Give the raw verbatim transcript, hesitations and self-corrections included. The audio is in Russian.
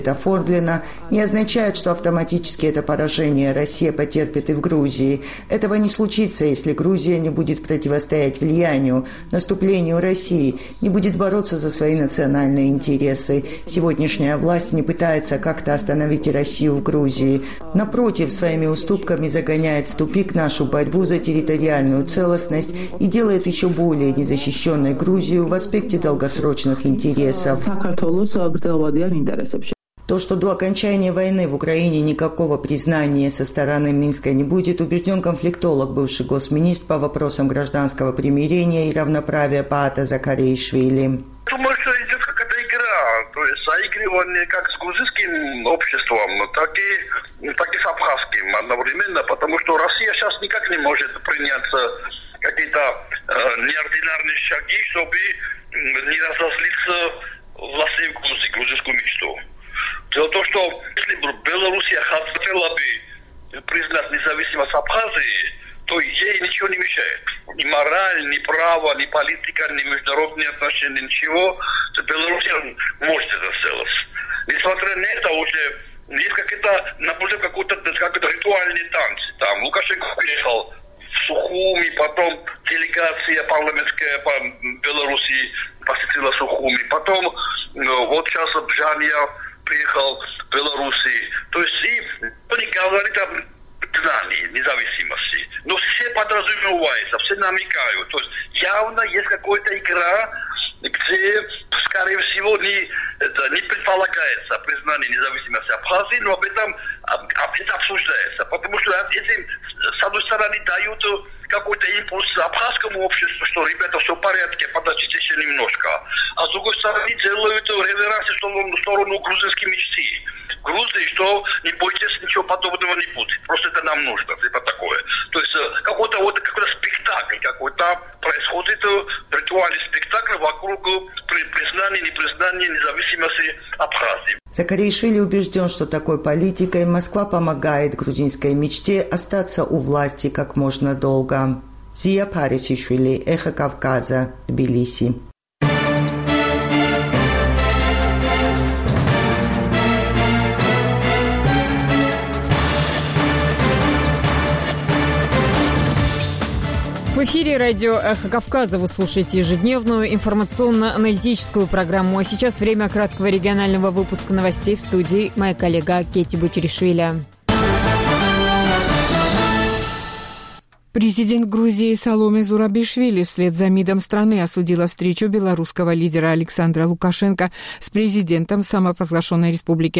оформлено, не означает, что автоматически это поражение Россия потерпит и в Грузии. Этого не случится, если Грузия не будет противостоять влиянию, наступлению России, не будет бороться за свои национальные интересы. Сегодняшняя власть не пытается как-то остановить Россию в Грузии. Напротив, своими уступками загоняет в тупик нашу борьбу за территориальную целостность и делает еще более незащищенной Грузию в аспекте долгосрочных интересов. То, что до окончания войны в Украине никакого признания со стороны Минска не будет, убежден конфликтолог, бывший госминистр по вопросам гражданского примирения и равноправия Паата Закаришвили. Думаю, что идет какая-то игра, то есть заигрывание как с грузинским обществом, так и, так и с абхазским одновременно, потому что Россия сейчас никак не может принять какие-то э, неординарные шаги, чтобы не разозлиться власти в Грузии, грузинскую мечту. Дело в том, что если Белоруссия хотела бы признать независимость Абхазии, то ей ничего не мешает. Ни мораль, ни право, ни политика, ни международные отношения, ничего. Белоруссия может это сделать. Несмотря на это, уже есть какие-то, наблюдаю какой-то, какой-то ритуальный танцы. Там Лукашенко приехал в Сухуми, потом делегация парламентская по Белоруссии посетила Сухуми, потом вот сейчас Бжанья приехал в Белоруссии. То есть и никто не говорит о признании независимости. Но все подразумеваются, все намекают. То есть явно есть какая-то игра, где, скорее всего, не, это, не предполагается признание независимости Абхазии, но об этом, об, об этом обсуждается. Потому что этим, с одной стороны, дают какой-то импульс абхазскому обществу, что, ребята, все в порядке, подождите еще немножко. А с другой стороны, делают реверанс в сторону, в сторону грузинской мечты. Грузии, что не бойтесь, ничего подобного не будет. Просто это нам нужно, типа такое. То есть какой-то вот какой-то спектакль, какой-то происходит ритуальный спектакль вокруг признания, непризнания независимости Абхазии. Закаришвили убежден, что такой политикой Москва помогает грузинской мечте остаться у власти как можно долго. Зия Парисишвили, Эхо Кавказа, Тбилиси. В эфире радио «Эхо Кавказа». Вы слушаете ежедневную информационно-аналитическую программу. А сейчас время краткого регионального выпуска новостей. В студии моя коллега Кетти Бучеришвили. Президент Грузии Саломе Зурабишвили вслед за МИДом страны осудила встречу белорусского лидера Александра Лукашенко с президентом самопровозглашенной республики